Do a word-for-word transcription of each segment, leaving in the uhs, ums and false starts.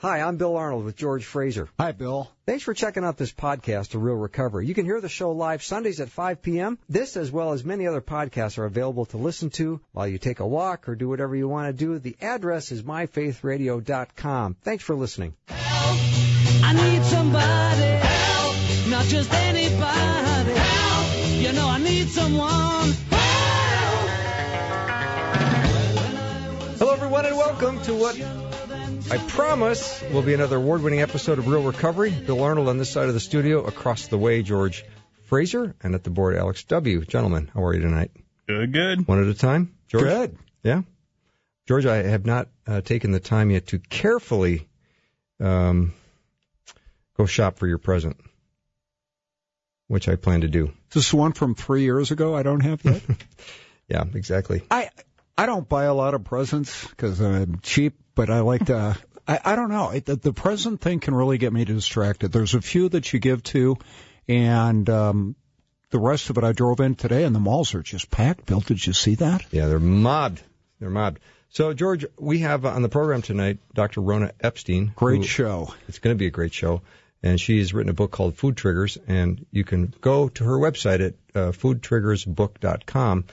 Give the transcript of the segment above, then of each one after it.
Hi, I'm Bill Arnold with George Fraser. Hi, Bill. Thanks for checking out this podcast, A Real Recovery. You can hear the show live Sundays at five p.m. This, as well as many other podcasts, are available to listen to while you take a walk or do whatever you want to do. The address is my faith radio dot com. Thanks for listening. Help! I need somebody. Help! Not just anybody. Help! You know I need someone. Help! Hello, everyone, and welcome to what I promise will be another award-winning episode of Real Recovery. Bill Arnold on this side of the studio, across the way, George Fraser, and at the board, Alex W. Gentlemen, how are you tonight? Good, good. One at a time? George? Good. Yeah? George, I have not uh, taken the time yet to carefully um, go shop for your present, which I plan to do. Is this one from three years ago I don't have yet? Yeah, exactly. I I don't buy a lot of presents because I'm cheap, but I like to, I, I don't know, it, the, the present thing can really get me distracted. There's a few that you give to, and um, the rest of it I drove in today, and the malls are just packed. Bill, did you see that? Yeah, they're mobbed. They're mobbed. So, George, we have on the program tonight Doctor Rona Epstein. Great who, show. It's going to be a great show. And she has written a book called Food Triggers, and you can go to her website at uh, food triggers book dot com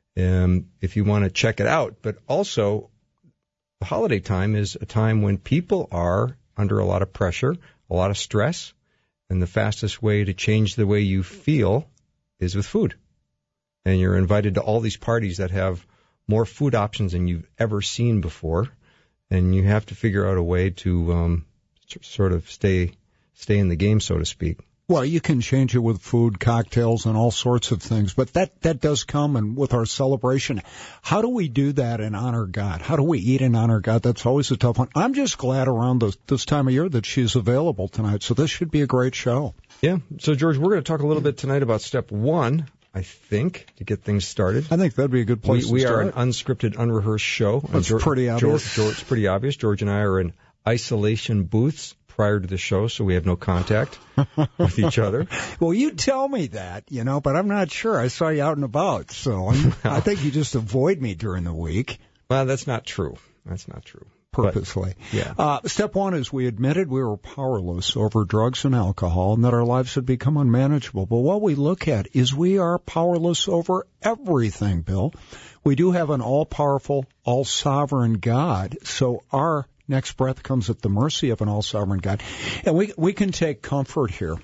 um, if you want to check it out. But also, the holiday time is a time when people are under a lot of pressure, a lot of stress, and the fastest way to change the way you feel is with food. And you're invited to all these parties that have more food options than you've ever seen before, and you have to figure out a way to um, sort of stay stay in the game, so to speak. Well, you can change it with food, cocktails, and all sorts of things, but that, that does come and with our celebration. How do we do that and honor God? How do we eat and honor God? That's always a tough one. I'm just glad around this, this time of year that she's available tonight, so this should be a great show. Yeah. So, George, we're going to talk a little bit tonight about step one, I think, to get things started. I think that'd be a good place we, to start. We are an unscripted, unrehearsed show. That's George, pretty obvious. George, George, it's pretty obvious. George and I are in isolation booths prior to the show, so we have no contact with each other. Well, you tell me that, you know, but I'm not sure. I saw you out and about, so I'm, I think you just avoid me during the week. Well, that's not true. That's not true. Purposely. But, yeah. Uh, step one is we admitted we were powerless over drugs and alcohol and that our lives had become unmanageable. But what we look at is we are powerless over everything, Bill. We do have an all-powerful, all-sovereign God, so our next breath comes at the mercy of an all-sovereign God. And we we can take comfort here.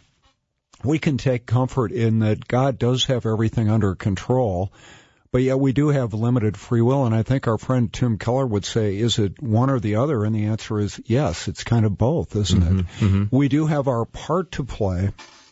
We can take comfort in that God does have everything under control, but yet we do have limited free will. And I think our friend Tim Keller would say, is it one or the other? And the answer is yes, it's kind of both, isn't mm-hmm, it? Mm-hmm. We do have our part to play.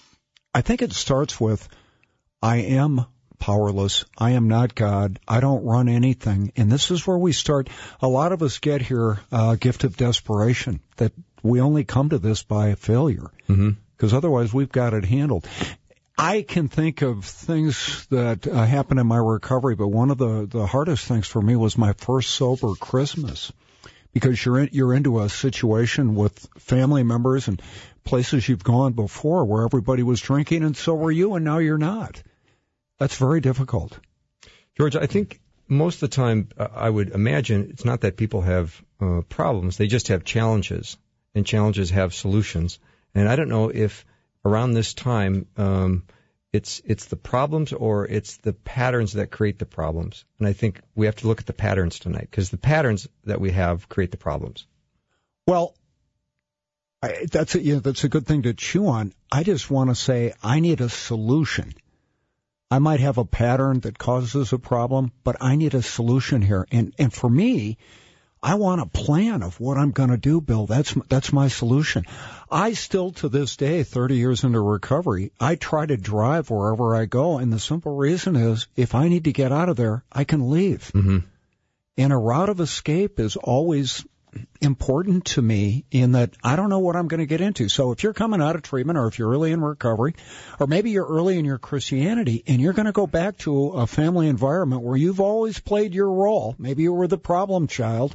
I think it starts with, I am powerless. I am not God. I don't run anything. And this is where we start. A lot of us get here a uh, gift of desperation, that we only come to this by failure, because mm-hmm. otherwise we've got it handled. I can think of things that uh, happened in my recovery, but one of the, the hardest things for me was my first sober Christmas, because you're in, you're into a situation with family members and places you've gone before where everybody was drinking, and so were you, and now you're not. That's very difficult. George, I think most of the time, uh, I would imagine it's not that people have uh, problems. They just have challenges, and challenges have solutions. And I don't know if around this time um, it's it's the problems or it's the patterns that create the problems. And I think we have to look at the patterns tonight, because the patterns that we have create the problems. Well, I, that's a, you know, that's a good thing to chew on. I just want to say I need a solution. I might have a pattern that causes a problem, but I need a solution here. And and for me, I want a plan of what I'm going to do, Bill. That's that's my solution. I still, to this day, thirty years into recovery, I try to drive wherever I go, and the simple reason is if I need to get out of there, I can leave. Mm-hmm. And a route of escape is always important to me in that I don't know what I'm going to get into. So if you're coming out of treatment, or if you're early in recovery, or maybe you're early in your Christianity and you're going to go back to a family environment where you've always played your role, maybe you were the problem child,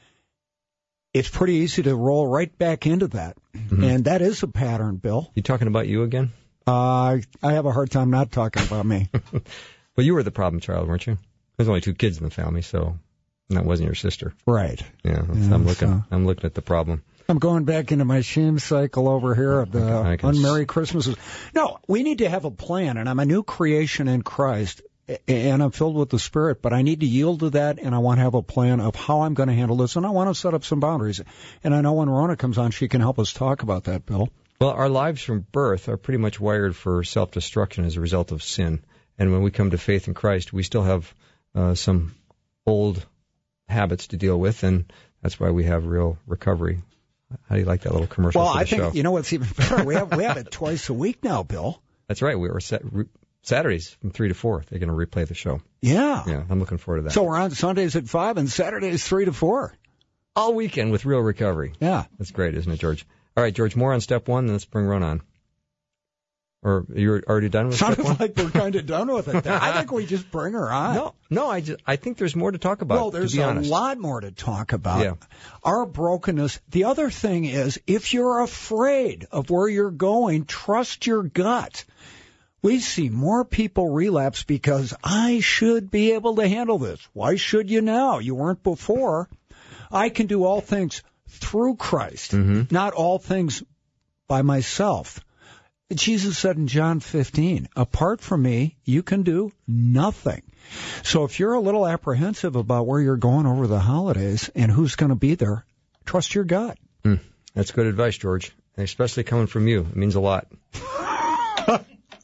it's pretty easy to roll right back into that. Mm-hmm. And that is a pattern, Bill. You talking about you again? Uh, I have a hard time not talking about me. Well, you were the problem child, weren't you? There's only two kids in the family, so... And that wasn't your sister. Right. Yeah, yeah I'm looking so. I'm looking at the problem. I'm going back into my shame cycle over here of the I can unmerry Christmases. No, we need to have a plan, and I'm a new creation in Christ, and I'm filled with the Spirit, but I need to yield to that, and I want to have a plan of how I'm going to handle this, and I want to set up some boundaries. And I know when Rona comes on, she can help us talk about that, Bill. Well, our lives from birth are pretty much wired for self-destruction as a result of sin. And when we come to faith in Christ, we still have uh, some old habits to deal with, and that's why we have real recovery. How do you like that little commercial well, for the I think, show? You know what's even better? We have we have it twice a week now, Bill. That's right. We were set, re, Saturdays from three to four. They're going to replay the show. Yeah. Yeah, I'm looking forward to that. So we're on Sundays at five and Saturdays three to four. All weekend with real recovery. Yeah. That's great, isn't it, George? All right, George, more on step one, then let's bring Ron on. Or you're already done with Sounded step one? like we're kind of done with it. I think we just bring her on. No, no, I, just, I think there's more to talk about, Well, there's to be a honest. lot more to talk about. Yeah. Our brokenness. The other thing is, if you're afraid of where you're going, trust your gut. We see more people relapse because I should be able to handle this. Why should you now? You weren't before. I can do all things through Christ, mm-hmm. not all things by myself. Jesus said in John fifteen, apart from me, you can do nothing. So if you're a little apprehensive about where you're going over the holidays and who's going to be there, trust your gut. Mm, that's good advice, George, especially coming from you. It means a lot. I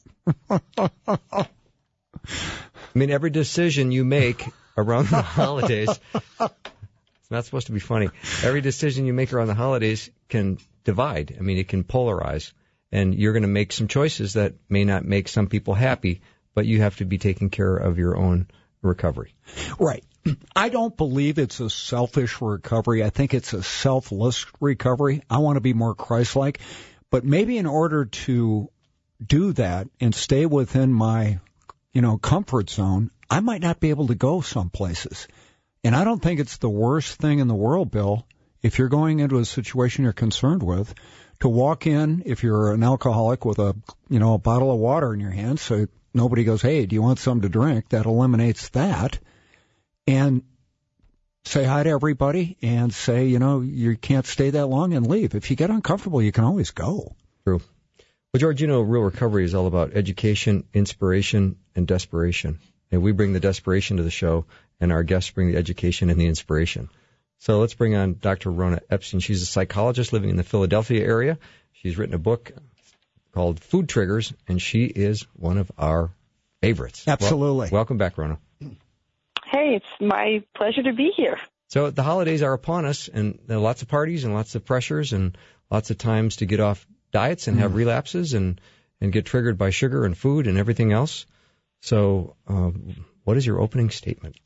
mean, every decision you make around the holidays, it's not supposed to be funny. Every decision you make around the holidays can divide. I mean, it can polarize. And you're going to make some choices that may not make some people happy, but you have to be taking care of your own recovery. Right. I don't believe it's a selfish recovery. I think it's a selfless recovery. I want to be more Christ-like. But maybe in order to do that and stay within my, you know, comfort zone, I might not be able to go some places. And I don't think it's the worst thing in the world, Bill, if you're going into a situation you're concerned with, to walk in, if you're an alcoholic, with a, you know, a bottle of water in your hand, so nobody goes, hey, do you want something to drink? That eliminates that. And say hi to everybody and say, you know, you can't stay that long and leave. If you get uncomfortable, you can always go. True. Well, George, you know, real recovery is all about education, inspiration, and desperation. And we bring the desperation to the show, and our guests bring the education and the inspiration. So let's bring on Doctor Rona Epstein. She's a psychologist living in the Philadelphia area. She's written a book called Food Triggers, and she is one of our favorites. Absolutely. Well, welcome back, Rona. Hey, it's my pleasure to be here. So the holidays are upon us, and there are lots of parties and lots of pressures and lots of times to get off diets and have mm. relapses and, and get triggered by sugar and food and everything else. So um, what is your opening statement?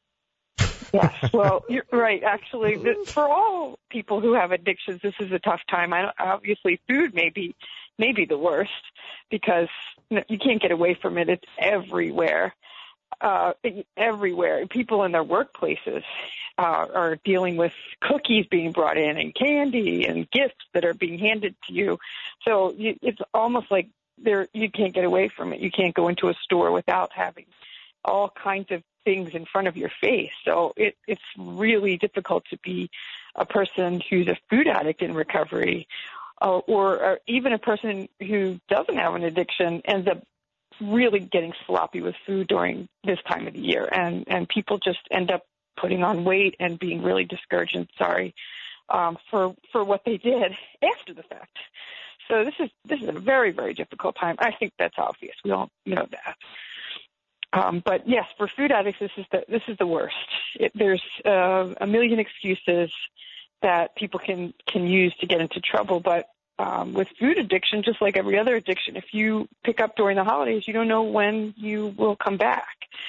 Yes, well, you're right. Actually, for all people who have addictions, this is a tough time. I don't, obviously, food may be, may be the worst because you can't get away from it. It's everywhere, uh, everywhere. People in their workplaces uh, are dealing with cookies being brought in and candy and gifts that are being handed to you. So you, it's almost like there you can't get away from it. You can't go into a store without having all kinds of things in front of your face. So it, it's really difficult to be a person who's a food addict in recovery, uh, or, or even a person who doesn't have an addiction ends up really getting sloppy with food during this time of the year. And, and people just end up putting on weight and being really discouraged and sorry um, for, for what they did after the fact. So this is, this is a very, very difficult time. I think that's obvious. We all know that. Um, but yes, for food addicts, this is the this is the worst. It, there's uh, a million excuses that people can can use to get into trouble. But um, with food addiction, just like every other addiction, if you pick up during the holidays, you don't know when you will come back.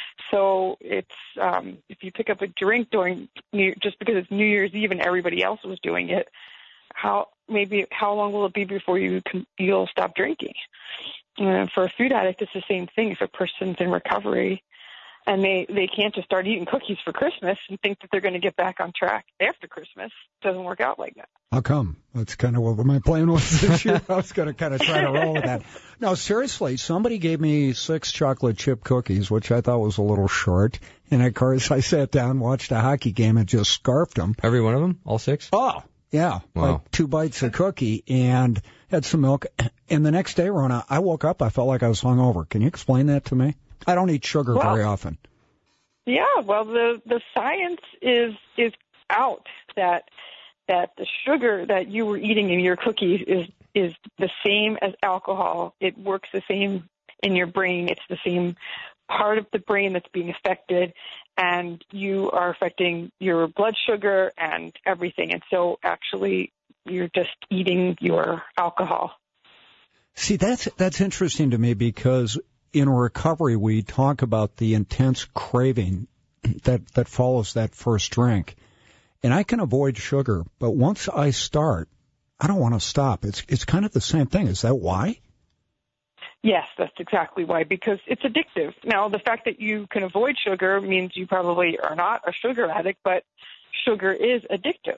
So it's um, if you pick up a drink during New, just because it's New Year's Eve and everybody else was doing it, how maybe how long will it be before you can, you'll stop drinking? Uh, for a food addict, it's the same thing. If a person's in recovery and they, they can't just start eating cookies for Christmas and think that they're going to get back on track after Christmas, it doesn't work out like that. How come? That's kind of what my plan was this year. I was going to kind of try to roll with that. No, seriously, somebody gave me six chocolate chip cookies, which I thought was a little short. And, of course, I sat down, watched a hockey game, and just scarfed them. Every one of them? All six? Oh, Yeah, Wow. like two bites of cookie and had some milk. And the next day, Rona, I woke up, I felt like I was hungover. Can you explain that to me? I don't eat sugar Well, very often. Yeah, well, the the science is is out that that the sugar that you were eating in your cookies is is the same as alcohol. It works the same in your brain. It's the same part of the brain that's being affected, and you are affecting your blood sugar and everything. And so actually you're just eating your alcohol. See, that's that's interesting to me because in recovery we talk about the intense craving that, that follows that first drink. And I can avoid sugar, but once I start, I don't want to stop. It's it's kind of the same thing. Is that why? Yes, that's exactly why, because it's addictive. Now, the fact that you can avoid sugar means you probably are not a sugar addict, but sugar is addictive.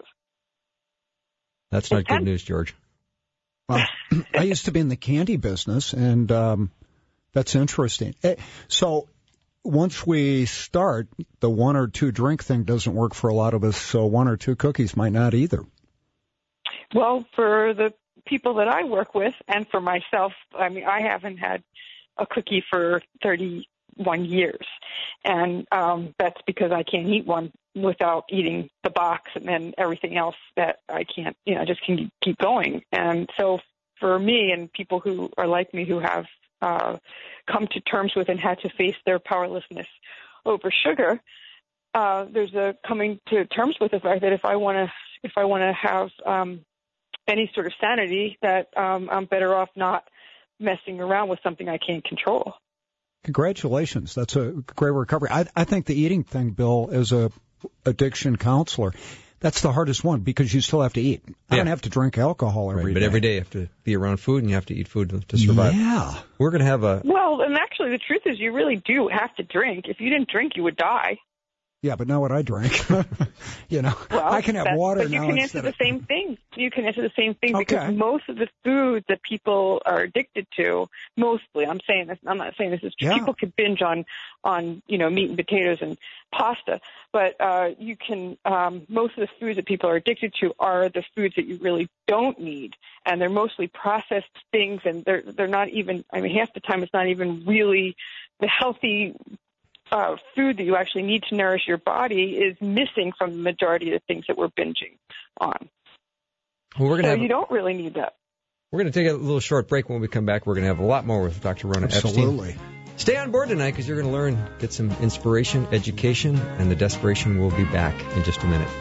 That's not good news, George. Well, I used to be in the candy business, and um, that's interesting. So once we start, the one or two drink thing doesn't work for a lot of us, so one or two cookies might not either. Well, for the people that I work with and for myself, I mean, I haven't had a cookie for thirty-one years. And um, that's because I can't eat one without eating the box and then everything else that I can't, you know, I just can keep going. And so for me and people who are like me who have uh, come to terms with and had to face their powerlessness over sugar, uh, there's a coming to terms with the fact that if I want to, if I want to have um, any sort of sanity, that um, I'm better off not messing around with something I can't control. Congratulations. That's a great recovery. I, I think the eating thing, Bill, as a addiction counselor, that's the hardest one because you still have to eat. I Yeah. don't have to drink alcohol every Right, day. but every day you have to be around food and you have to eat food to, to survive. Yeah. We're going to have a... Well, and actually the truth is you really do have to drink. If you didn't drink, you would die. Yeah, but not what I drink. you know, Well, I can have that's- water but you now can instead answer of... the same thing. You can answer the same thing Okay. because most of the foods that people are addicted to, mostly, I'm saying this, I'm not saying this is true. Yeah. People can binge on, on, you know, meat and potatoes and pasta, but uh, you can, um, most of the foods that people are addicted to are the foods that you really don't need, and they're mostly processed things, and they're they're not even, I mean, half the time it's not even really the healthy Uh, food that you actually need to nourish your body is missing from the majority of the things that we're binging on. Well, we're going to So have... you don't really need that. We're going to take a little short break. When we come back, we're going to have a lot more with Doctor Rona Absolutely. Epstein. Stay on board tonight because you're going to learn, get some inspiration, education, and the desperation will be back in just a minute.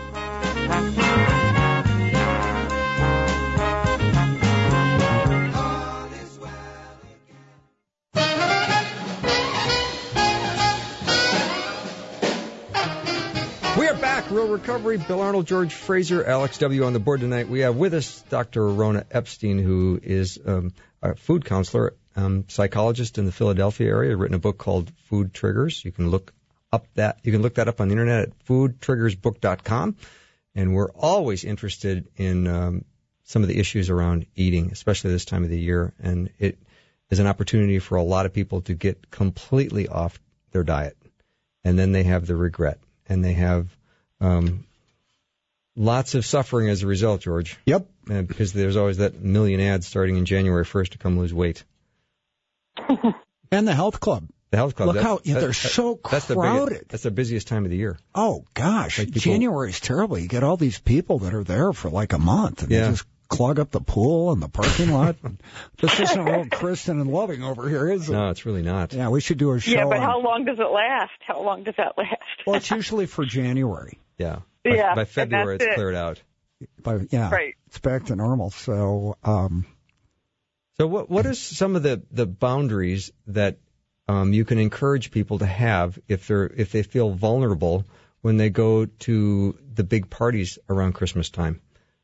We are back. Real Recovery. Bill Arnold, George Fraser, Alex W. on the board tonight. We have with us Doctor Rona Epstein, who is um, a food counselor, um, psychologist in the Philadelphia area. Written a book called Food Triggers. You can look up that. You can look that up on the internet at food triggers book dot com. And we're always interested in um, some of the issues around eating, especially this time of the year. And it is an opportunity for a lot of people to get completely off their diet, and then they have the regret. And they have um, lots of suffering as a result, George. Yep. And because there's always that million ads starting in January first to come lose weight. And the health club. The health club. Look that's, how yeah, that- they're that- so that's the crowded. biggest, that's the busiest time of the year. Oh, gosh. Like people- January's terrible. You get all these people that are there for like a month, and Yeah. they just clog up the pool and the parking lot. This isn't real Kristen and Loving over here, is it? No, it's really not. Yeah, we should do a show Yeah, but on... how long does it last? How long does that last? Well, it's usually for January. Yeah. By, Yeah, by and February, that's it's it. cleared out. But yeah, Right. it's back to normal. So, um, So what what is some of the, the boundaries that um, you can encourage people to have if they're if they feel vulnerable when they go to the big parties around Christmas time?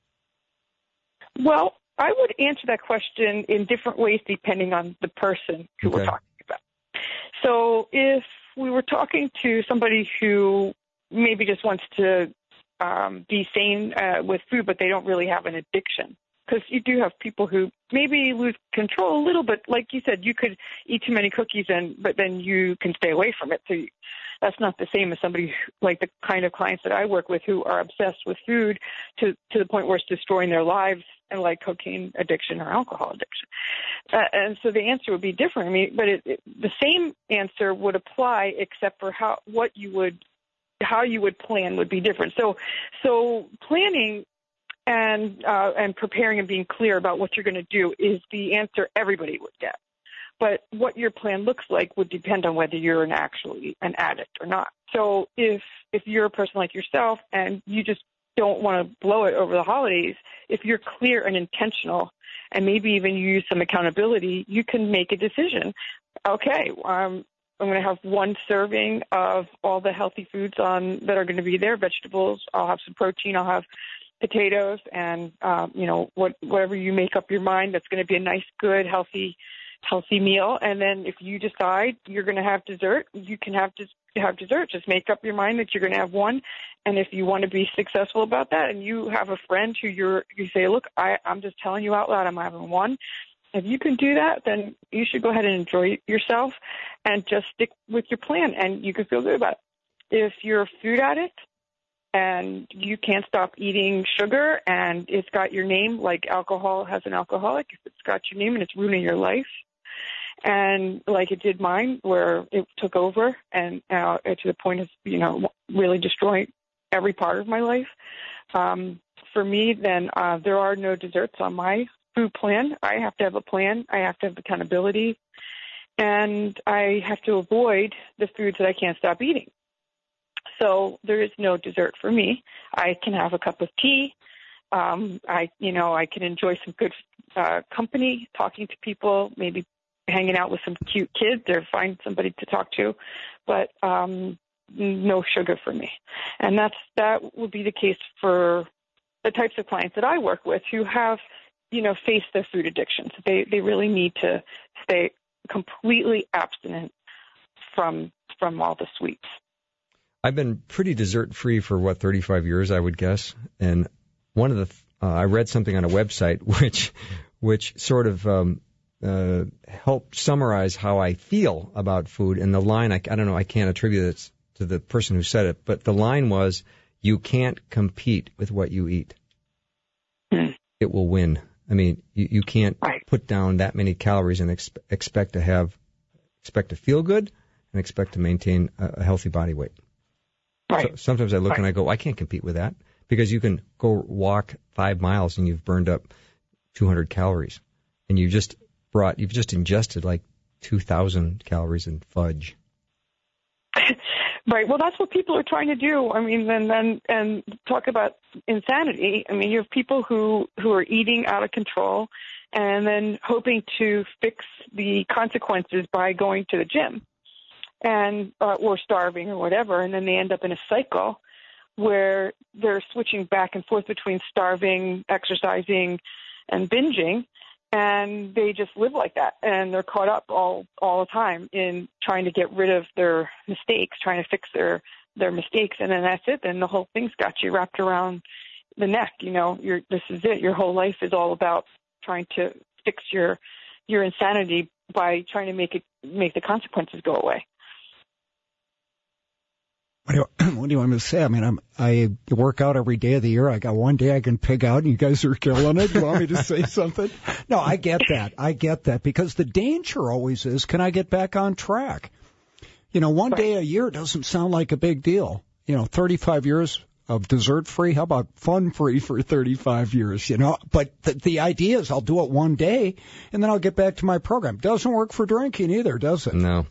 Well, I would answer that question in different ways depending on the person who Okay. we're talking about. So if we were talking to somebody who maybe just wants to um, be sane uh, with food, but they don't really have an addiction, because you do have people who maybe lose control a little, but like you said, you could eat too many cookies, and but then you can stay away from it. So you, that's not the same as somebody like the kind of clients that I work with who are obsessed with food to to the point where it's destroying their lives, and like cocaine addiction or alcohol addiction. Uh, and so the answer would be different. I mean, but it, it, the same answer would apply, except for how what you would how you would plan would be different. So so planning and uh, and preparing and being clear about what you're going to do is the answer everybody would get. But what your plan looks like would depend on whether you're an actually an addict or not. So if if you're a person like yourself and you just don't want to blow it over the holidays, if you're clear and intentional and maybe even use some accountability, you can make a decision. Okay, um, I'm going to have one serving of all the healthy foods on that are going to be there, vegetables. I'll have some protein. I'll have potatoes and, um, you know, what, whatever you make up your mind that's going to be a nice, good, healthy healthy meal. And then if you decide you're going to have dessert, you can have des- have dessert. Just make up your mind that you're going to have one. And if you want to be successful about that and you have a friend who you're, you say, look, I, I'm just telling you out loud, I'm having one. If you can do that, then you should go ahead and enjoy yourself and just stick with your plan, and you can feel good about it. If you're a food addict and you can't stop eating sugar and it's got your name, like alcohol has an alcoholic, if it's got your name and it's ruining your life, and like it did mine, where it took over and uh, to the point of, you know, really destroying every part of my life, um, for me, then uh, there are no desserts on my food plan. I have to have a plan. I have to have accountability. And I have to avoid the foods that I can't stop eating. So there is no dessert for me. I can have a cup of tea. Um, I, you know, I can enjoy some good uh, company, talking to people, maybe hanging out with some cute kids or find somebody to talk to, but um, no sugar for me. And that's that would be the case for the types of clients that I work with who have, you know, faced their food addictions. They they really need to stay completely abstinent from from all the sweets. I've been pretty dessert free for what thirty-five years, I would guess. And one of the uh, I read something on a website which which sort of um, uh, helped summarize how I feel about food. And the line, I, I don't know, I can't attribute it to the person who said it, but the line was, "You can't compete with what you eat. Mm. It will win." I mean, you, you can't right. put down that many calories and exp- expect to have, expect to feel good and expect to maintain a, a healthy body weight. Right. So sometimes I look right. and I go, I can't compete with that, because you can go walk five miles and you've burned up two hundred calories, and you just brought, you've just ingested like two thousand calories in fudge. Right. Well, that's what people are trying to do. I mean, and then and talk about insanity. I mean, you have people who who are eating out of control, and then hoping to fix the consequences by going to the gym, and uh, or starving or whatever, and then they end up in a cycle where they're switching back and forth between starving, exercising, and binging. And they just live like that, and they're caught up all all the time in trying to get rid of their mistakes, trying to fix their their mistakes, and then that's it. Then the whole thing's got you wrapped around the neck. You know, you're, this is it. Your whole life is all about trying to fix your your insanity by trying to make it make the consequences go away. What do, you, what do you want me to say? I mean, I'm, I work out every day of the year. I got one day I can pig out, and you guys are killing it. You want me to say something? No, I get that. I get that, because the danger always is, can I get back on track? You know, one day a year doesn't sound like a big deal. You know, thirty-five years of dessert-free, how about fun-free for thirty-five years, you know? But the, the idea is I'll do it one day, and then I'll get back to my program. Doesn't work for drinking either, does it? No.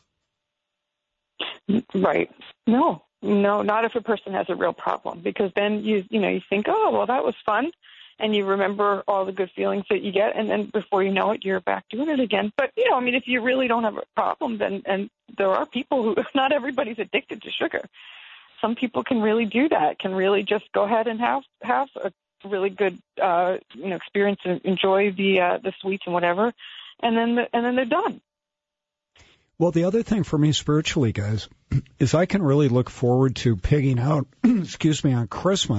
Right. No, no, not if a person has a real problem, because then you, you know, you think, oh, well, that was fun. And you remember all the good feelings that you get. And then before you know it, you're back doing it again. But, you know, I mean, if you really don't have a problem, then, and there are people who, not everybody's addicted to sugar. Some people can really do that, can really just go ahead and have, have a really good, uh, you know, experience and enjoy the, uh, the sweets and whatever. And then, the, and then they're done. Well, the other thing for me spiritually, guys, is I can really look forward to pigging out, excuse me, on Christmas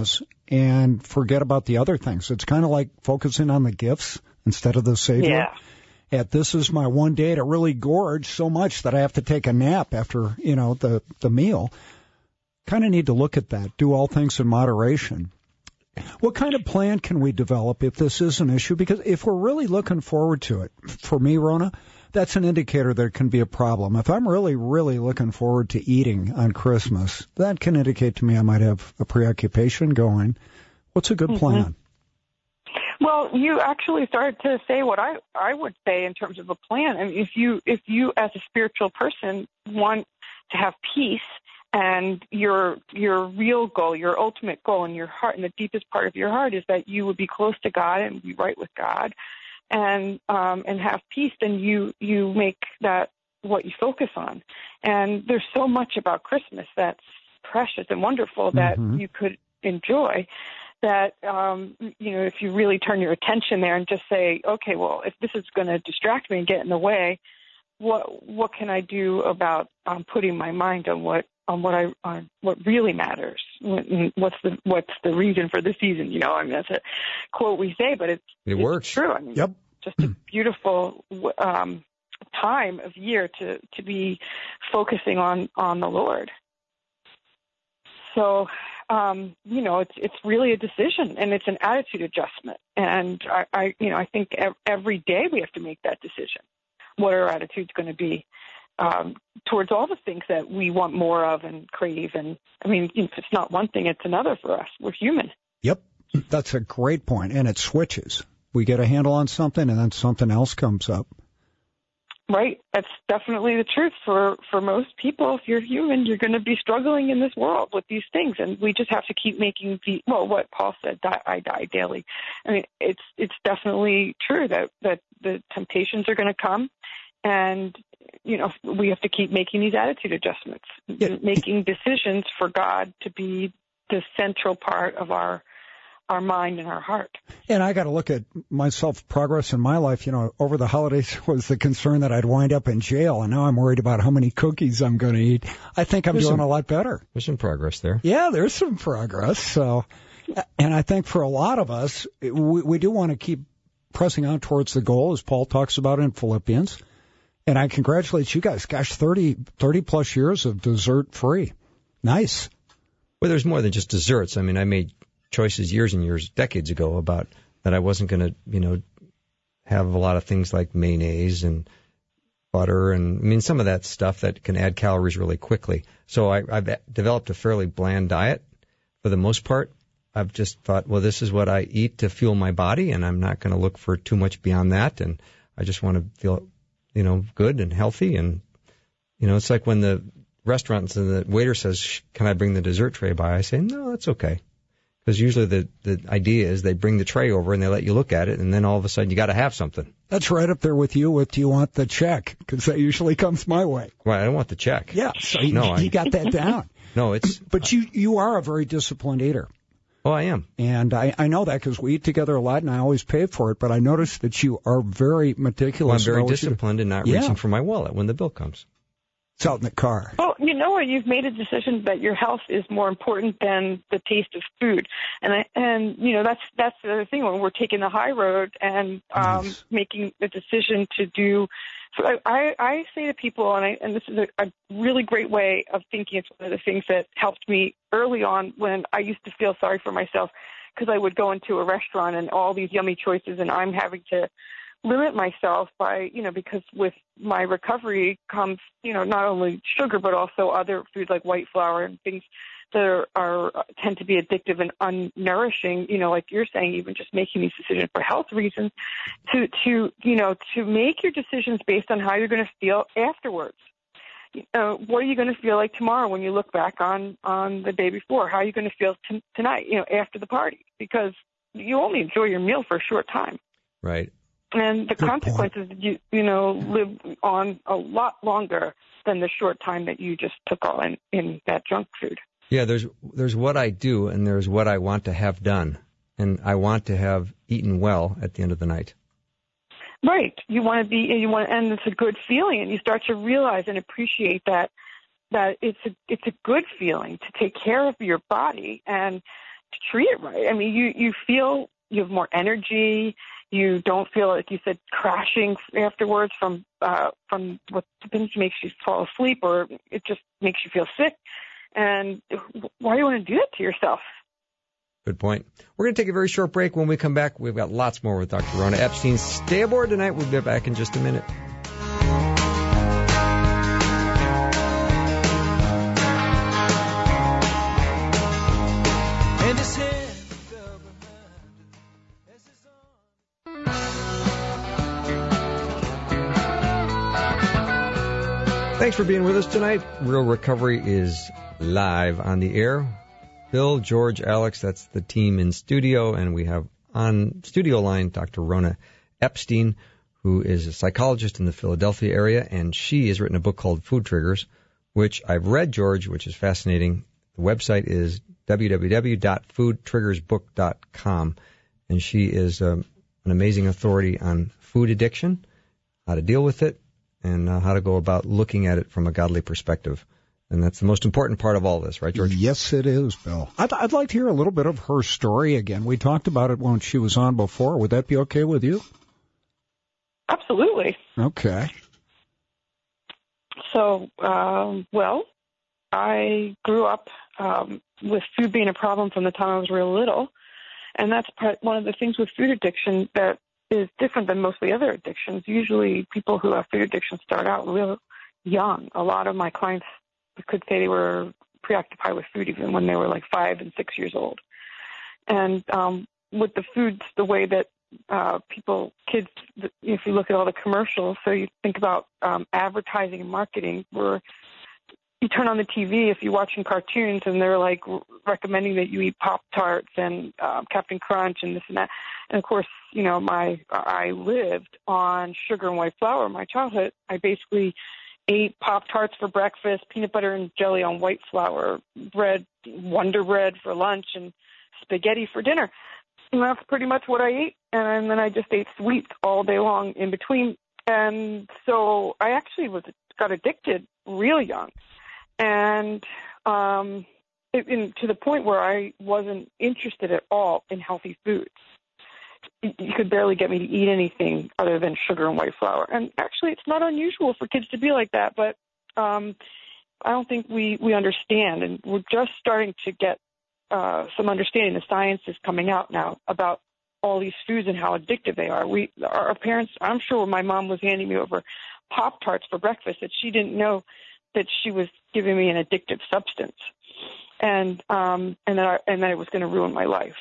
and forget about the other things. It's kind of like focusing on the gifts instead of the Savior. Yeah. At this is my one day to really gorge so much that I have to take a nap after, you know, the, the meal. Kind of need to look at that. Do all things in moderation. What kind of plan can we develop if this is an issue? Because if we're really looking forward to it, for me, Rona, that's an indicator there can be a problem. If I'm really, really looking forward to eating on Christmas, that can indicate to me I might have a preoccupation going. What's a good Mm-hmm. plan? Well, you actually started to say what I, I would say in terms of a plan. I mean, if you if you as a spiritual person want to have peace, and your your real goal, your ultimate goal in your heart, in the deepest part of your heart, is that you would be close to God and be right with God, and um, and have peace, then you you make that what you focus on. And there's so much about Christmas that's precious and wonderful that Mm-hmm. you could enjoy. That um, you know, if you really turn your attention there and just say, okay, well, if this is going to distract me and get in the way, what what can I do about um, putting my mind on what on what I on what really matters? What's the what's the reason for the season? You know, I mean, that's a quote we say, but it's It it's works. true. I mean, Yep. just a beautiful um, time of year to to be focusing on on the Lord. So, um, you know, it's it's really a decision, and it's an attitude adjustment. And I, I you know, I think every day we have to make that decision. What our attitude's going to be um, towards all the things that we want more of and crave. And I mean, if it's not one thing, it's another for us. We're human. Yep, that's a great point, and it switches. We get a handle on something, and then something else comes up. Right. That's definitely the truth for, for most people. If you're human, you're going to be struggling in this world with these things. And we just have to keep making the, well, what Paul said, die, I die daily. I mean, it's, it's definitely true that, that the temptations are going to come. And, you know, we have to keep making these attitude adjustments, Yeah. making decisions for God to be the central part of our our mind and our heart. And I got to look at myself, progress in my life. You know, over the holidays was the concern that I'd wind up in jail, and now I'm worried about how many cookies I'm going to eat. I think I'm There's doing some- a lot better. There's some progress there. Yeah, there's some progress. So, and I think for a lot of us, we, we do want to keep pressing on towards the goal, as Paul talks about in Philippians. And I congratulate you guys. Gosh, thirty, thirty plus years of dessert free. Nice. Well, there's more than just desserts. I mean, I made choices years and years, decades ago, about that I wasn't going to, you know, have a lot of things like mayonnaise and butter and, I mean, some of that stuff that can add calories really quickly. So I, I've developed a fairly bland diet for the most part. I've just thought, well, this is what I eat to fuel my body, and I'm not going to look for too much beyond that. And I just want to feel, you know, good and healthy. And, you know, it's like when the restaurants and the waiter says, can I bring the dessert tray by? I say, no, that's okay. Because usually the, the idea is they bring the tray over and they let you look at it, and then all of a sudden you got to have something. That's right up there with you with do you want the check? Because that usually comes my way. Well, I don't want the check. Yeah, so you, No, I- you got that down. No, it's. But you you are a very disciplined eater. Oh, I am. And I, I know that because we eat together a lot, and I always pay for it. But I noticed that you are very meticulous. Well, I'm very about what you do. disciplined and not Yeah. reaching for my wallet when the bill comes. It's out in the car. Well, you know what? You've made a decision that your health is more important than the taste of food, and I, and you know that's that's the other thing when we're taking the high road and um, Nice. making the decision to do. So I, I say to people, and I, and this is a, a really great way of thinking. It's one of the things that helped me early on when I used to feel sorry for myself because I would go into a restaurant and all these yummy choices, and I'm having to limit myself by, you know, because with my recovery comes, you know, not only sugar, but also other foods like white flour and things that are, are tend to be addictive and unnourishing, you know, like you're saying, even just making these decisions for health reasons to, to, you know, to make your decisions based on how you're going to feel afterwards. Uh, what are you going to feel like tomorrow when you look back on, on the day before? How are you going to feel t- tonight, you know, after the party? Because you only enjoy your meal for a short time. Right. And the Good consequences, you you know, live on a lot longer than the short time that you just took all in, in that junk food. Yeah, there's there's what I do and there's what I want to have done. And I want to have eaten well at the end of the night. Right. You want to be, you want, and it's a good feeling, and you start to realize and appreciate that that it's a it's a good feeling to take care of your body and treat it right. I mean, you, you feel you have more energy. You don't feel, like you said, crashing afterwards from uh, from what makes you fall asleep, or it just makes you feel sick. And why do you want to do that to yourself? Good point. We're going to take a very short break. When we come back, we've got lots more with Doctor Rona Epstein. Stay aboard tonight. We'll be back in just a minute. And his head fell behind as his arm. Thanks for being with us tonight. Real Recovery is live on the air. Bill, George, Alex, that's the team in studio, and we have on studio line Doctor Rona Epstein, who is a psychologist in the Philadelphia area, and she has written a book called Food Triggers, which I've read, George, which is fascinating. The website is w w w dot food triggers book dot com, and she is um, an amazing authority on food addiction, how to deal with it, and uh, how to go about looking at it from a godly perspective. And that's the most important part of all this, right, George? Yes, it is, Bill. I'd, I'd like to hear a little bit of her story again. We talked about it when she was on before. Would that be okay with you? Absolutely. Okay. So, um, well, I grew up um, with food being a problem from the time I was real little. And that's part, one of the things with food addiction that is different than mostly other addictions. Usually people who have food addiction start out real young. A lot of my clients could say they were preoccupied with food even when they were like five and six years old. And um, with the foods, the way that uh, people, kids, if you look at all the commercials, so you think about um, advertising and marketing, where you turn on the T V if you're watching cartoons and they're like recommending that you eat Pop-Tarts and um, Captain Crunch and this and that. And of course, you know, my I lived on sugar and white flour in my childhood. I basically ate Pop-Tarts for breakfast, peanut butter and jelly on white flour, bread, Wonder Bread for lunch, and spaghetti for dinner. And that's pretty much what I ate. And then I just ate sweets all day long in between. And so I actually was got addicted real young. And um, it, in, to the point where I wasn't interested at all in healthy foods. You could barely get me to eat anything other than sugar and white flour. And actually, it's not unusual for kids to be like that, but um, I don't think we, we understand. And we're just starting to get uh, some understanding. The science is coming out now about all these foods and how addictive they are. We, our parents, I'm sure my mom was handing me over Pop-Tarts for breakfast that she didn't know that she was giving me an addictive substance, and um, and that I, and that it was going to ruin my life.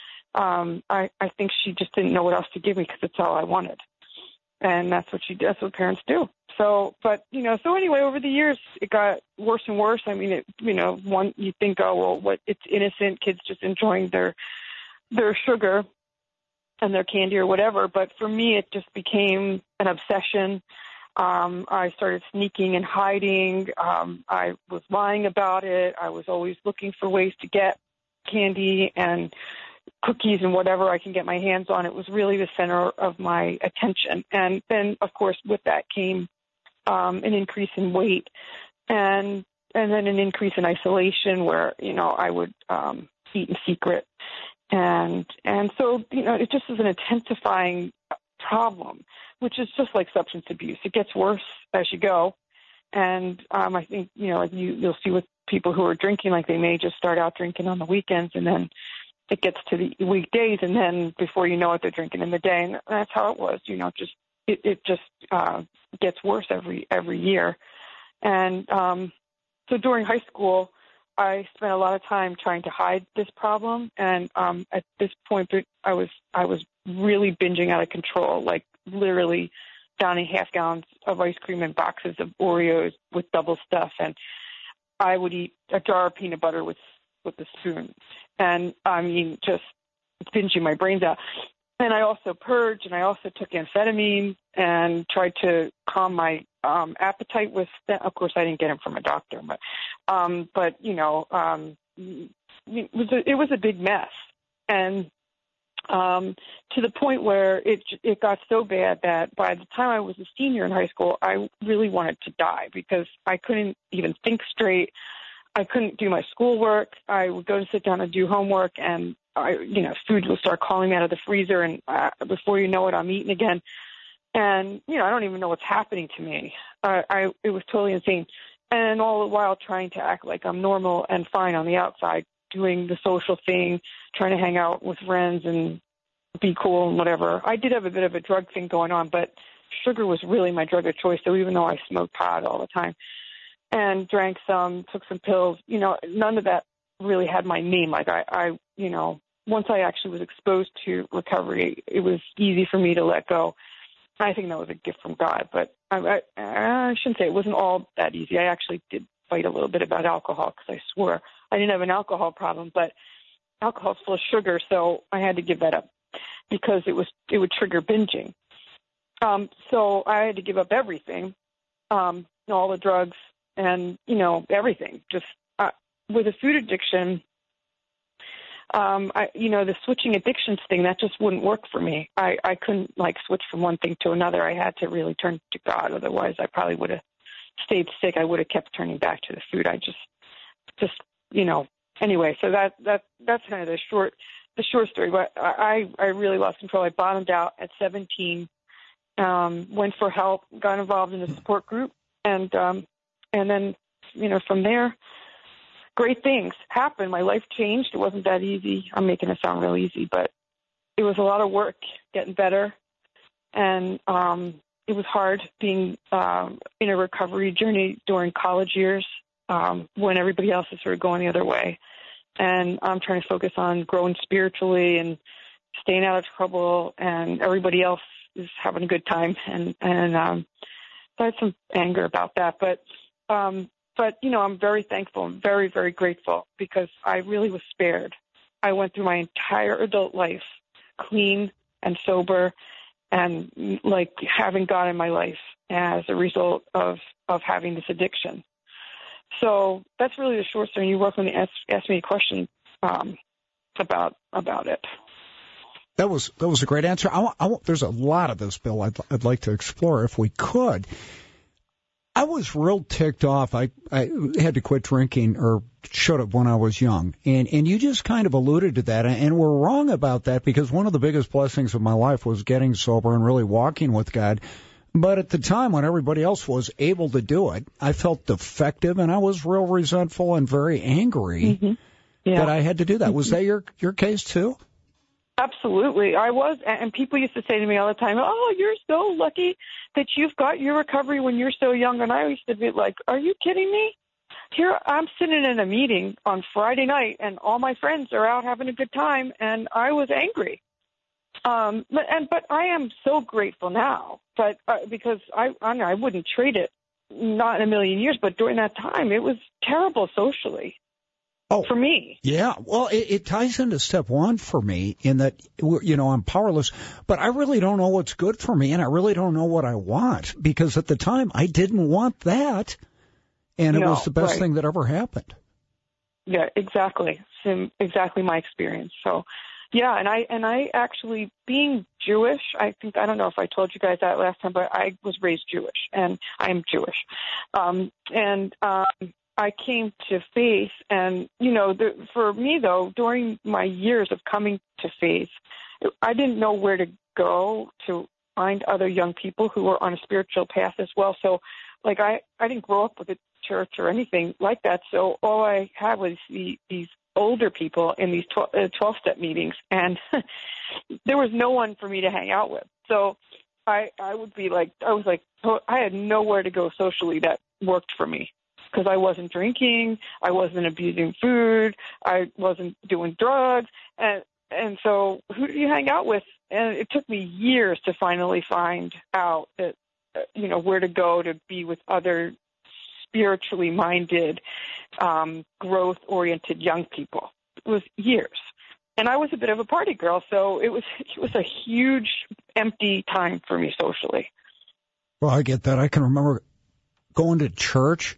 Um, I, I think she just didn't know what else to give me because it's all I wanted. And that's what she does, that's what parents do. So, but, you know, so anyway, over the years, it got worse and worse. I mean, it, you know, one, you think, oh, well, what, it's innocent, kids just enjoying their, their sugar and their candy or whatever. But for me, it just became an obsession. Um, I started sneaking and hiding. Um, I was lying about it. I was always looking for ways to get candy and cookies and whatever I can get my hands on. It was really the center of my attention. And then, of course, with that came um, an increase in weight and and then an increase in isolation where, you know, I would um, eat in secret. And and so, you know, it just is an intensifying problem, which is just like substance abuse. It gets worse as you go. And um, I think, you know, like you, you'll see with people who are drinking, like they may just start out drinking on the weekends and then it gets to the weekdays, and then before you know it, they're drinking in the day, and that's how it was. You know, just it, it just uh, gets worse every every year. And um, so during high school, I spent a lot of time trying to hide this problem, and um, at this point, I was I was really binging out of control, like literally downing half gallons of ice cream and boxes of Oreos with double stuff, and I would eat a jar of peanut butter with with a spoon. And I mean, just binging my brains out. And I also purged, and I also took amphetamine and tried to calm my um, appetite with. Of course, I didn't get them from a doctor, but um, but you know, um, it was a, it was a big mess, and um, to the point where it it got so bad that by the time I was a senior in high school, I really wanted to die because I couldn't even think straight. I couldn't do my schoolwork. I would go to sit down and do homework, and I, you know, food will start calling me out of the freezer, and uh, before you know it, I'm eating again. And, you know, I don't even know what's happening to me. Uh, I, it was totally insane. And all the while trying to act like I'm normal and fine on the outside, doing the social thing, trying to hang out with friends and be cool and whatever. I did have a bit of a drug thing going on, but sugar was really my drug of choice. So even though I smoked pot all the time and drank some, took some pills, you know, none of that really had my name. Like I, I, you know, once I actually was exposed to recovery, it was easy for me to let go. I think that was a gift from God, but I, I, I shouldn't say it wasn't all that easy. I actually did fight a little bit about alcohol because I swore I didn't have an alcohol problem, but alcohol's full of sugar, so I had to give that up because it was it would trigger binging. Um, so I had to give up everything, um, all the drugs and, you know, everything. Just uh, with a food addiction, Um, I, you know, the switching addictions thing, that just wouldn't work for me. I, I couldn't, like, switch from one thing to another. I had to really turn to God. Otherwise, I probably would have stayed sick. I would have kept turning back to the food. I just, just, you know, anyway, so that, that, that's kind of the short, the short story. But I, I really lost control. I bottomed out at seventeen, um, went for help, got involved in a support group. And, um, and then, you know, from there, great things happened. My life changed. It wasn't that easy. I'm making it sound real easy, but it was a lot of work getting better. And um, it was hard being um, in a recovery journey during college years um, when everybody else is sort of going the other way. And I'm trying to focus on growing spiritually and staying out of trouble, and everybody else is having a good time. And, and um, so I had some anger about that. But um But, you know, I'm very thankful and very, very grateful because I really was spared. I went through my entire adult life clean and sober and, like, having God in my life as a result of, of having this addiction. So that's really the short story. You were going to ask, ask me a question um, about about it. That was that was a great answer. I want, I want, there's a lot of this, Bill, I'd, I'd like to explore if we could. I was real ticked off. I, I had to quit drinking or should have when I was young. And, and you just kind of alluded to that. And we're wrong about that because one of the biggest blessings of my life was getting sober and really walking with God. But at the time when everybody else was able to do it, I felt defective and I was real resentful and very angry mm-hmm. yeah. that I had to do that. Mm-hmm. Was that your, your case too? Absolutely. I was. And people used to say to me all the time, oh, you're so lucky that you've got your recovery when you're so young. And I used to be like, are you kidding me? Here I'm sitting in a meeting on Friday night and all my friends are out having a good time. And I was angry. Um, but, and, but I am so grateful now, but uh, because I, I, I wouldn't trade it, not in a million years, but during that time, it was terrible socially. Oh, for me. Yeah. Well, it, it ties into step one for me in that, you know, I'm powerless, but I really don't know what's good for me and I really don't know what I want because at the time I didn't want that and it no, was the best right. thing that ever happened. Yeah, exactly. Same, exactly my experience. So, yeah, and I and I actually, being Jewish, I think, I don't know if I told you guys that last time, but I was raised Jewish and I am Jewish. Um, and, um, I came to faith, and, you know, the, for me, though, during my years of coming to faith, I didn't know where to go to find other young people who were on a spiritual path as well. So, like, I, I didn't grow up with a church or anything like that, so all I had was the, these older people in these twelve-step meetings, and there was no one for me to hang out with. So I, I would be like, I was like, I had nowhere to go socially that worked for me. Because I wasn't drinking, I wasn't abusing food, I wasn't doing drugs, and and so who do you hang out with? And it took me years to finally find out that, you know, where to go to be with other spiritually minded, um, growth-oriented young people. It was years, and I was a bit of a party girl, so it was it was a huge empty time for me socially. Well, I get that. I can remember going to church.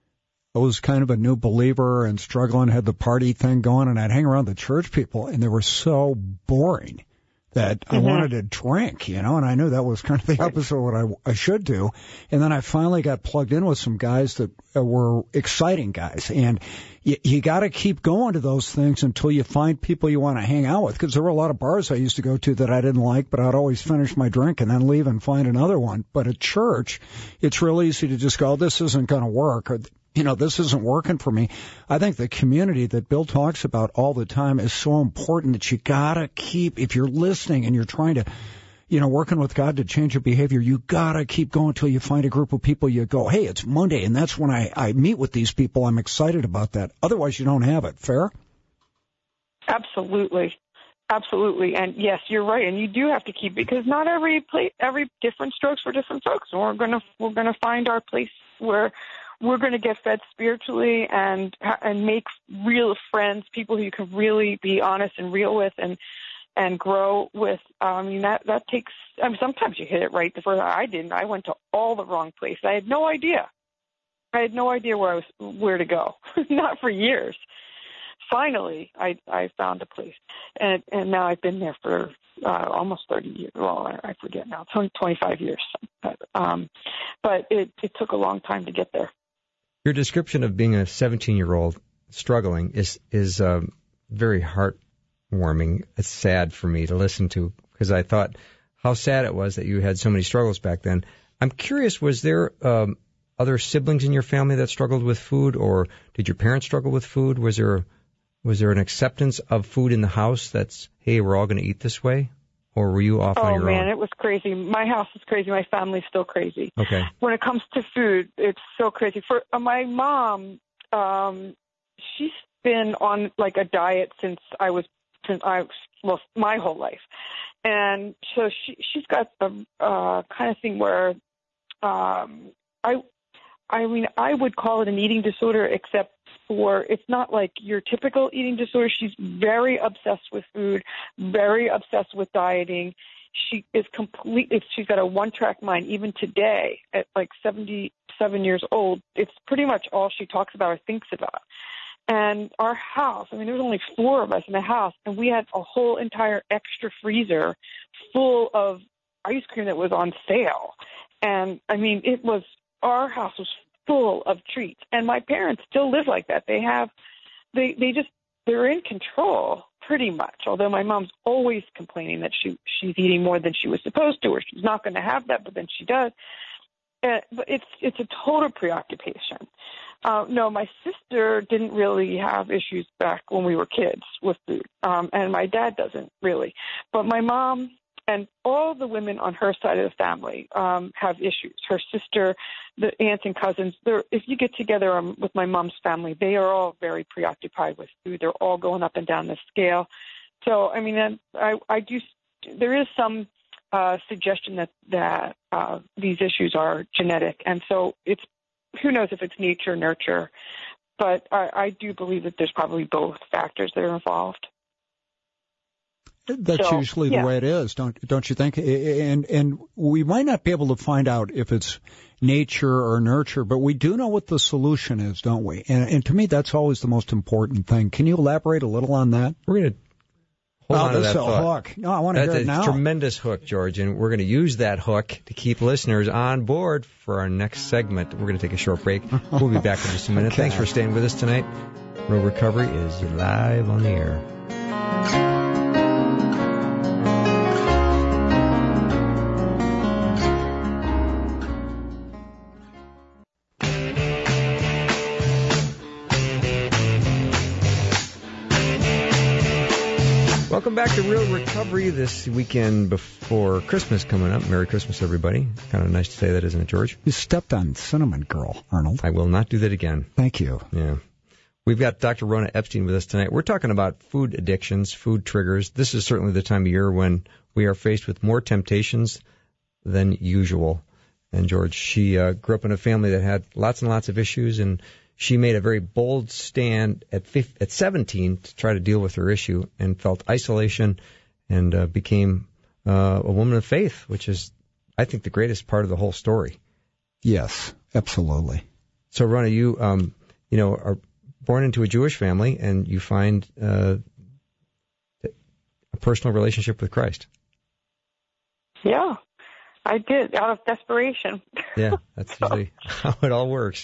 I was kind of a new believer and struggling, had the party thing going, and I'd hang around the church people, and they were so boring. that I Mm-hmm. wanted to drink, you know, and I knew that was kind of the opposite of what I, I should do. And then I finally got plugged in with some guys that uh, were exciting guys. And you, you got to keep going to those things until you find people you want to hang out with, because there were a lot of bars I used to go to that I didn't like, but I'd always finish my drink and then leave and find another one. But at church, it's real easy to just go, this isn't going to work, or you know, this isn't working for me. I think the community that Bill talks about all the time is so important that you gotta keep, if you're listening and you're trying to, you know, working with God to change your behavior, you gotta keep going until you find a group of people you go, hey, it's Monday, and that's when I, I meet with these people. I'm excited about that. Otherwise, you don't have it. Fair? Absolutely. Absolutely. And yes, you're right. And you do have to keep, because not every place, every different strokes for different folks. And we're going to, we're going to find our place where we're going to get fed spiritually and, and make real friends, people who you can really be honest and real with and, and grow with. I mean, that, that takes, I mean, sometimes you hit it right the first. I didn't. I went to all the wrong places. I had no idea. I had no idea where I was, where to go. Not for years. Finally, I, I found a place, and and now I've been there for uh, almost thirty years. Well, I, I forget now, twenty, twenty-five years. But, um, but it, it took a long time to get there. Your description of being a seventeen-year-old struggling is is um, very heartwarming. It's sad for me to listen to, because I thought how sad it was that you had so many struggles back then. I'm curious, was there um, other siblings in your family that struggled with food, or did your parents struggle with food? Was there Was there an acceptance of food in the house that's, hey, we're all going to eat this way? Or were you off oh, on your man, own? Oh, man, it was crazy. My house is crazy. My family's still crazy. Okay. When it comes to food, it's so crazy. For uh, my mom, um, she's been on like a diet since I was, since I was, well, my whole life. And so she, she's got the uh, kind of thing where um, I, I mean, I would call it an eating disorder, except for it's not like your typical eating disorder. She's very obsessed with food, very obsessed with dieting. She is completely, she's got a one-track mind. Even today, at like seventy-seven years old, it's pretty much all she talks about or thinks about. And our house, I mean, there was only four of us in the house, and we had a whole entire extra freezer full of ice cream that was on sale. And, I mean, it was, our house was full of treats. And my parents still live like that. They have, they, they just, they're in control pretty much. Although my mom's always complaining that she, she's eating more than she was supposed to, or she's not going to have that, but then she does. Uh, but it's, it's a total preoccupation. Uh, no, my sister didn't really have issues back when we were kids with food. Um, and my dad doesn't really, but my mom, and all the women on her side of the family um, have issues. Her sister, the aunts and cousins, if you get together um, with my mom's family, they are all very preoccupied with food. They're all going up and down the scale. So, I mean, I, I do, there is some uh, suggestion that, that uh, these issues are genetic. And so it's, who knows if it's nature, nurture. But I, I do believe that there's probably both factors that are involved. That's so, usually the yeah. way it is, don't don't you think? And and we might not be able to find out if it's nature or nurture, but we do know what the solution is, don't we? And, and to me, that's always the most important thing. Can you elaborate a little on that? We're going to hold oh, on to that a thought. Hook. No, I want to That's hear it now. That's a tremendous hook, George, and we're going to use that hook to keep listeners on board for our next segment. We're going to take a short break. We'll be back in just a minute. Okay. Thanks for staying with us tonight. Real Recovery is live on the air. Welcome back to Real Recovery this weekend before Christmas coming up. Merry Christmas, everybody. Kind of nice to say that, isn't it, George? You stepped on Cinnamon Girl, Arnold. I will not do that again. Thank you. Yeah. We've got Doctor Rona Epstein with us tonight. We're talking about food addictions, food triggers. This is certainly the time of year when we are faced with more temptations than usual. And George, she uh, grew up in a family that had lots and lots of issues, and she made a very bold stand at fifteen, at seventeen to try to deal with her issue, and felt isolation, and uh, became uh, a woman of faith, which is, I think, the greatest part of the whole story. Yes, absolutely. So, Rona, you, um, you know, are born into a Jewish family, and you find uh, a personal relationship with Christ. Yeah, I did, out of desperation. Yeah, that's usually how it all works.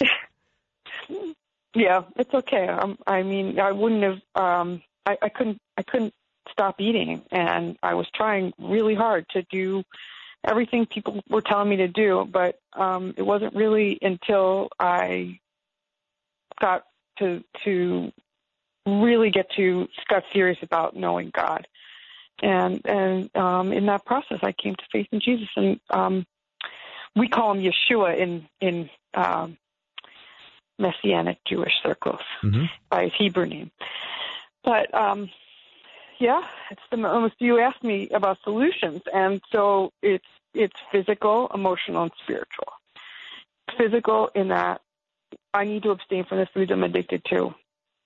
Yeah, it's okay. Um, I mean, I wouldn't have. Um, I, I couldn't. I couldn't stop eating, and I was trying really hard to do everything people were telling me to do. But um, it wasn't really until I got to to really get to got serious about knowing God, and and um, in that process, I came to faith in Jesus, and um, we call him Yeshua in in. Um, Messianic Jewish circles mm-hmm. by his Hebrew name. But, um, yeah, it's the most, you asked me about solutions. And so it's, it's physical, emotional, and spiritual. Physical in that I need to abstain from the foods I'm addicted to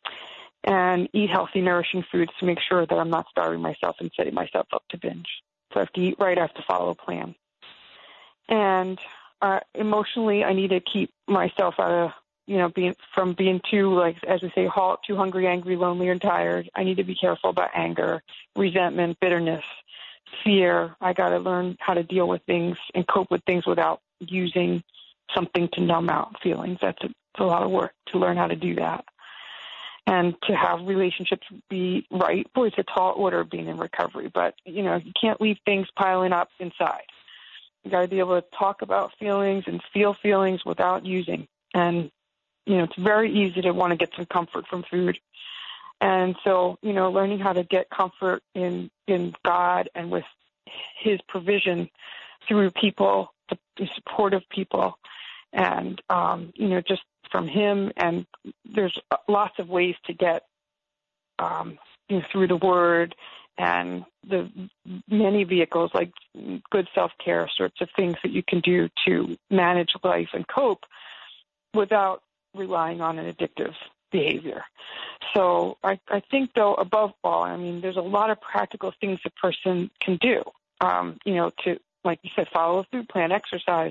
and eat healthy, nourishing foods to make sure that I'm not starving myself and setting myself up to binge. So I have to eat right. I have to follow a plan. And uh, emotionally, I need to keep myself out of you know, being from being too, like, as we say, halt, too hungry, angry, lonely, and tired. I need to be careful about anger, resentment, bitterness, fear. I got to learn how to deal with things and cope with things without using something to numb out feelings. That's a, it's a lot of work to learn how to do that. And to have relationships be right. Boy, it's a tall order being in recovery, but, you know, you can't leave things piling up inside. You got to be able to talk about feelings and feel feelings without using. And you know, it's very easy to want to get some comfort from food. And so, you know, learning how to get comfort in, in God and with his provision through people, the supportive people, and, um, you know, just from him. And there's lots of ways to get um, you know, through the word and the many vehicles like good self-care sorts of things that you can do to manage life and cope without relying on an addictive behavior. So I, I think, though, above all, I mean, there's a lot of practical things a person can do, um, you know, to, like you said, follow a food plan, exercise,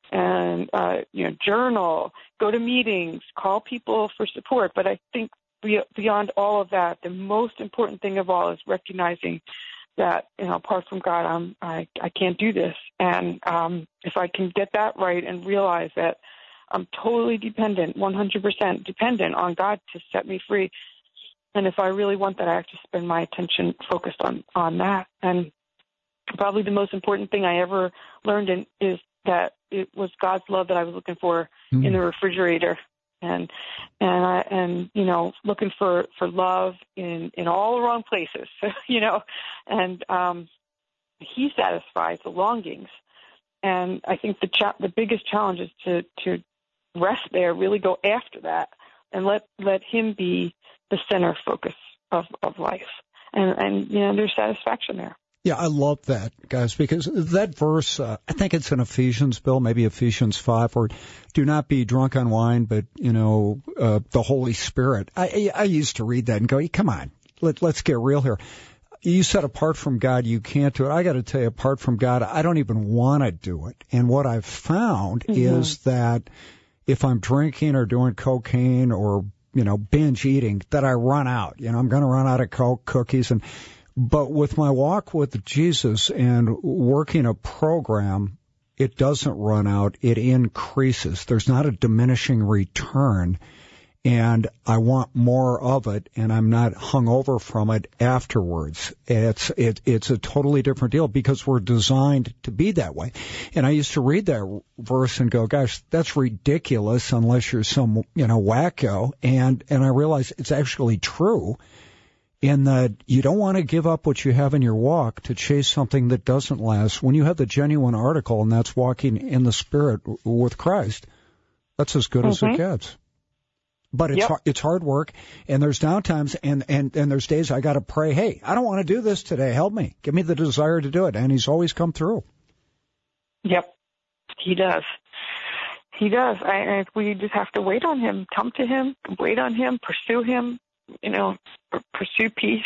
and, uh, you know, journal, go to meetings, call people for support. But I think beyond all of that, the most important thing of all is recognizing that, you know, apart from God, I'm, I, I can't do this. And um, if I can get that right and realize that I'm totally dependent, one hundred percent dependent on God to set me free. And if I really want that, I have to spend my attention focused on, on that. And probably the most important thing I ever learned in, is that it was God's love that I was looking for mm. in the refrigerator. And, and I, and, you know, looking for, for love in, in all the wrong places, you know, and, um, he satisfies the longings. And I think the cha- the biggest challenge is to, to rest there, really go after that, and let let him be the center focus of, of life. And, and, you know, there's satisfaction there. Yeah, I love that, guys, because that verse, uh, I think it's in Ephesians, Bill, maybe Ephesians five, where do not be drunk on wine, but, you know, uh, the Holy Spirit. I, I used to read that and go, come on, let, let's get real here. You said apart from God, you can't do it. I got to tell you, apart from God, I don't even want to do it. And what I've found mm-hmm. is that if I'm drinking or doing cocaine or, you know, binge eating, that I run out. You know, I'm going to run out of Coke, cookies. And but with my walk with Jesus and working a program, it doesn't run out. It increases. There's not a diminishing return. And I want more of it, and I'm not hungover from it afterwards. It's it, it's a totally different deal because we're designed to be that way. And I used to read that verse and go, gosh, that's ridiculous unless you're some, you know, wacko. And, and I realized it's actually true in that you don't want to give up what you have in your walk to chase something that doesn't last. When you have the genuine article, and that's walking in the Spirit with Christ, that's as good mm-hmm. as it gets. But it's yep. hard, it's hard work, and there's downtimes, and, and, and there's days I got to pray, hey, I don't want to do this today. Help me. Give me the desire to do it. And he's always come through. Yep, he does. He does. I, I, we just have to wait on him, come to him, wait on him, pursue him, you know, pursue peace.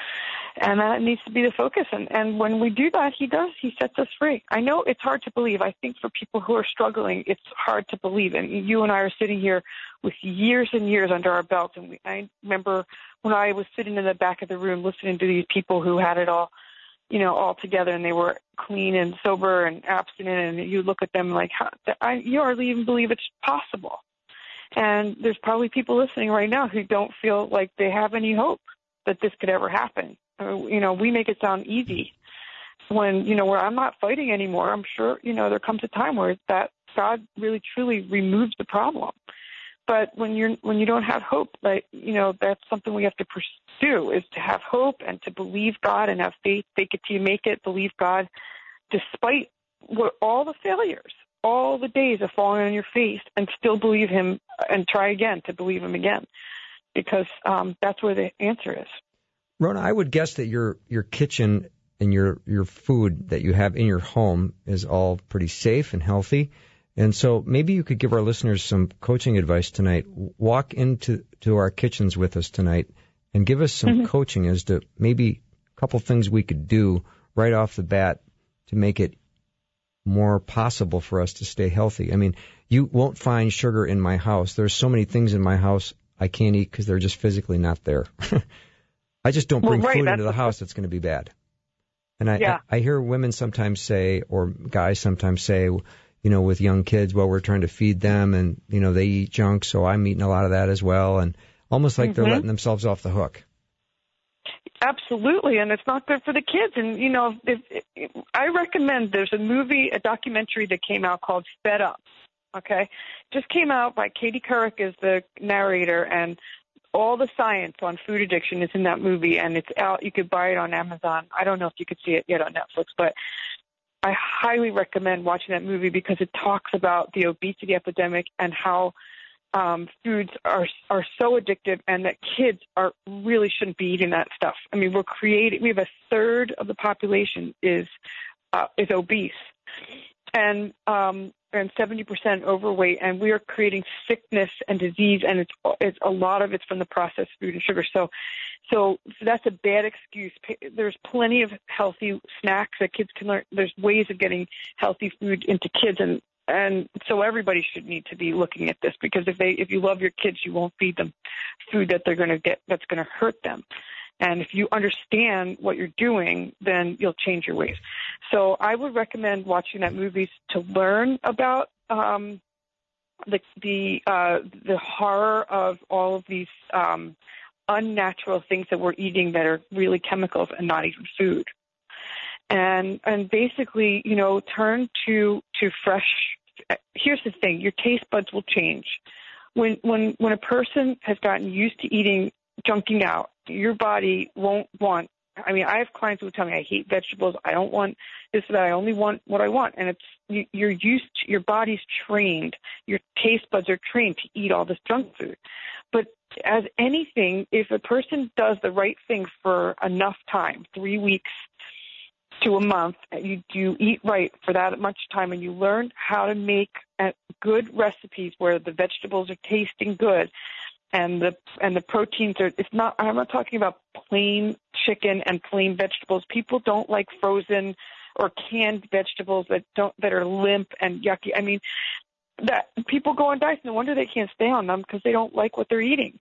And that needs to be the focus. And, and when we do that, he does. He sets us free. I know it's hard to believe. I think for people who are struggling, it's hard to believe. And you and I are sitting here with years and years under our belts. And we, I remember when I was sitting in the back of the room listening to these people who had it all, you know, all together, and they were clean and sober and abstinent, and you look at them like, how, I, you hardly even believe it's possible. And there's probably people listening right now who don't feel like they have any hope that this could ever happen. Uh, you know, we make it sound easy when, you know, where I'm not fighting anymore. I'm sure, you know, there comes a time where that God really truly removes the problem. But when you're when you don't have hope, like, you know, that's something we have to pursue, is to have hope and to believe God and have faith. Fake it till you make it. Believe God, despite what, all the failures, all the days of falling on your face, and still believe Him and try again to believe Him again, because um, that's where the answer is. Rona, I would guess that your your kitchen and your your food that you have in your home is all pretty safe and healthy. And so maybe you could give our listeners some coaching advice tonight. Walk into to our kitchens with us tonight and give us some mm-hmm. coaching as to maybe a couple things we could do right off the bat to make it more possible for us to stay healthy. I mean, you won't find sugar in my house. There's so many things in my house I can't eat because they're just physically not there. I just don't bring well, right, food into the house that's going to be bad. And I, yeah. I, I hear women sometimes say, or guys sometimes say, you know, with young kids, well, we're trying to feed them and, you know, they eat junk, so I'm eating a lot of that as well. And almost like mm-hmm. they're letting themselves off the hook. Absolutely, and it's not good for the kids. And, you know, if, if, I recommend there's a movie, a documentary that came out called Fed Up, okay? Just came out by Katie Couric is the narrator, and all the science on food addiction is in that movie, and it's out. You could buy it on Amazon. I don't know if you could see it yet on Netflix, but I highly recommend watching that movie because it talks about the obesity epidemic and how um, foods are are so addictive, and that kids are really shouldn't be eating that stuff. I mean, we're creating. We have a third of the population is uh, is obese, and um, and seventy percent overweight, and we are creating sickness and disease, and it's it's a lot of it's from the processed food and sugar. So, so, so that's a bad excuse. There's plenty of healthy snacks that kids can learn. There's ways of getting healthy food into kids, and and so everybody should need to be looking at this, because if they if you love your kids, you won't feed them food that they're going to get that's going to hurt them. And if you understand what you're doing, then you'll change your ways. So I would recommend watching that movie to learn about um, the the uh, the horror of all of these um, unnatural things that we're eating that are really chemicals and not even food. And and basically, you know, turn to to fresh. Here's the thing: your taste buds will change when when when a person has gotten used to eating, junking out. Your body won't want. I mean, I have clients who tell me, I hate vegetables. I don't want this or that. I only want what I want. And it's you, you're used to, your body's trained. Your taste buds are trained to eat all this junk food. But as anything, if a person does the right thing for enough time, three weeks to a month, you you eat right for that much time, and you learn how to make good recipes where the vegetables are tasting good. And the and the proteins are. It's not. I'm not talking about plain chicken and plain vegetables. People don't like frozen or canned vegetables that don't that are limp and yucky. I mean, that people go on diets. No wonder they can't stay on them, because they don't like what they're eating.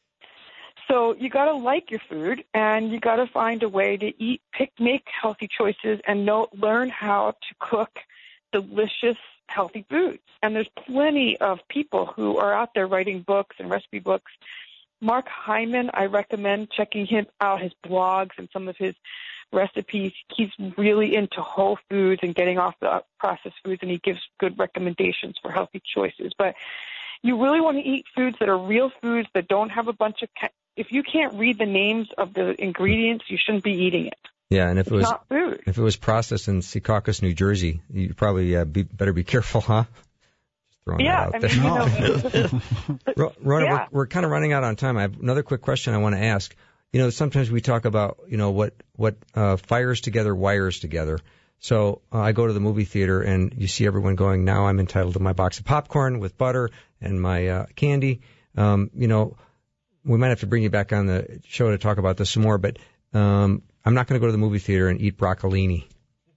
So you got to like your food, and you got to find a way to eat, pick, make healthy choices, and know, learn how to cook delicious, healthy foods. And there's plenty of people who are out there writing books and recipe books. Mark Hyman, I recommend checking him out, his blogs and some of his recipes. He's really into whole foods and getting off the processed foods, and he gives good recommendations for healthy choices. But you really want to eat foods that are real foods that don't have a bunch of – if you can't read the names of the ingredients, you shouldn't be eating it. Yeah, and if it's it was not food. If it was processed in Secaucus, New Jersey, you probably uh, be, better be careful, huh? Just throwing yeah, that out I mean, there. No. Rona, yeah. we're, we're kind of running out on time. I have another quick question I want to ask. You know, sometimes we talk about, you know, what what uh, fires together, wires together. So uh, I go to the movie theater, and you see everyone going, now I'm entitled to my box of popcorn with butter and my uh, candy. Um, you know, we might have to bring you back on the show to talk about this some more, but um, I'm not going to go to the movie theater and eat broccolini.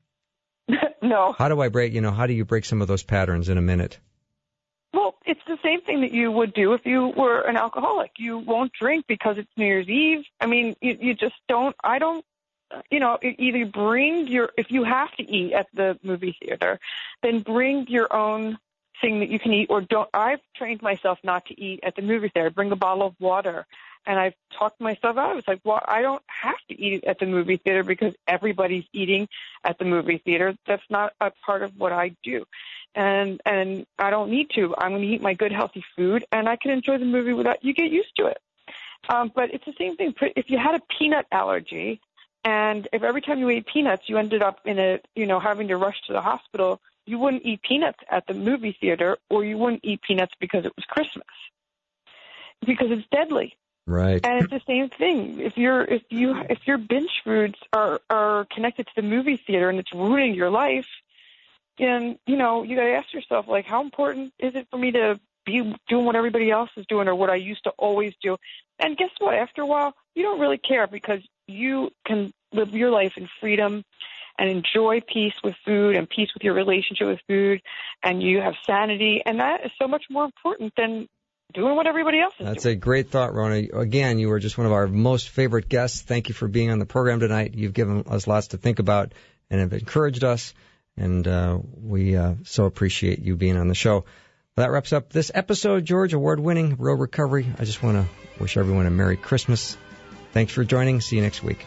No. How do I break, you know, how do you break some of those patterns in a minute? Well, it's the same thing that you would do if you were an alcoholic. You won't drink because it's New Year's Eve. I mean, you, you just don't, I don't, you know, either bring your, if you have to eat at the movie theater, then bring your own thing that you can eat, or don't. I've trained myself not to eat at the movie theater. Bring a bottle of water. And I've talked myself out. I was like, well, I don't have to eat at the movie theater because everybody's eating at the movie theater. That's not a part of what I do. And and I don't need to. I'm going to eat my good, healthy food, and I can enjoy the movie without, you get used to it. Um, but it's the same thing. If you had a peanut allergy, and if every time you ate peanuts, you ended up in a, you know, having to rush to the hospital, you wouldn't eat peanuts at the movie theater, or you wouldn't eat peanuts because it was Christmas, because it's deadly. Right. And it's the same thing. If you're if you if your binge foods are are connected to the movie theater and it's ruining your life, then you know you got to ask yourself, like, how important is it for me to be doing what everybody else is doing or what I used to always do? And guess what? After a while, you don't really care, because you can live your life in freedom and enjoy peace with food and peace with your relationship with food, and you have sanity, and that is so much more important than doing what everybody else is That's doing. a great thought, Rona. Again, you were just one of our most favorite guests. Thank you for being on the program tonight. You've given us lots to think about and have encouraged us, and uh, we uh, so appreciate you being on the show. Well, that wraps up this episode, George, award-winning Real Recovery. I just want to wish everyone a Merry Christmas. Thanks for joining. See you next week.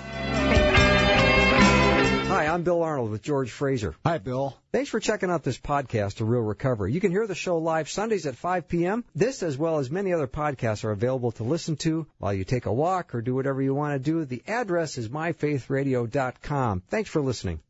Hi, I'm Bill Arnold with George Fraser. Hi, Bill. Thanks for checking out this podcast, A Real Recovery. You can hear the show live Sundays at five p.m. This, as well as many other podcasts, are available to listen to while you take a walk or do whatever you want to do. The address is my faith radio dot com. Thanks for listening.